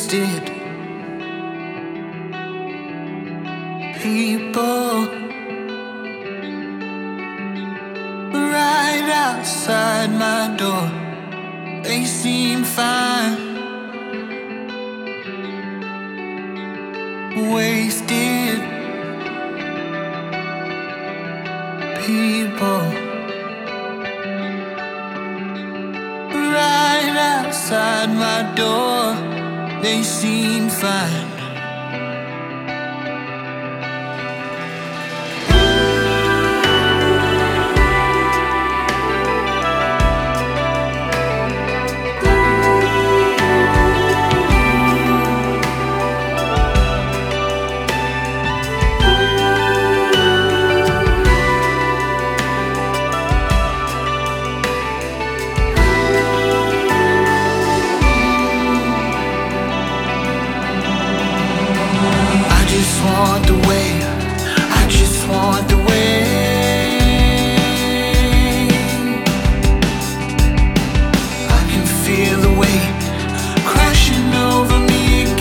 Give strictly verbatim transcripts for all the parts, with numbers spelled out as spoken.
wasted people right outside my door. They seem fine. Wasted people right outside my door. They seem fine. Want the way, I just want the way. I can feel the weight crashing over me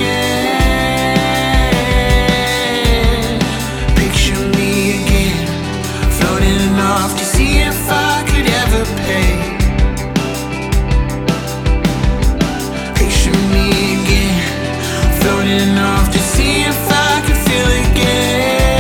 again. Picture me again, floating off to see if I could ever pay. Picture me again, floating off to see if I could feel again.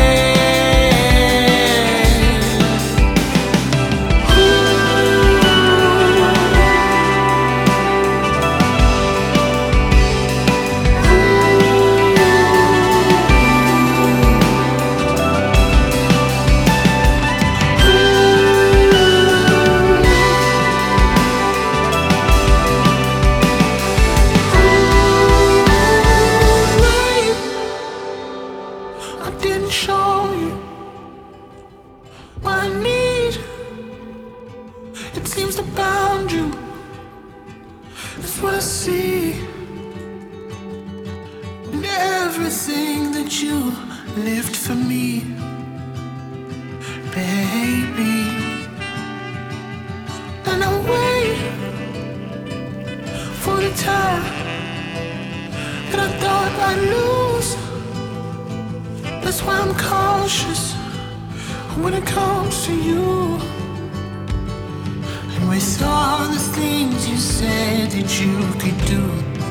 I didn't show you what I need. It seems to bound you. That's what I see. And everything that you lived for me, baby. And I wait for the time that I thought I'd lose. That's why I'm cautious when it comes to you. And with all the things you said that you could do,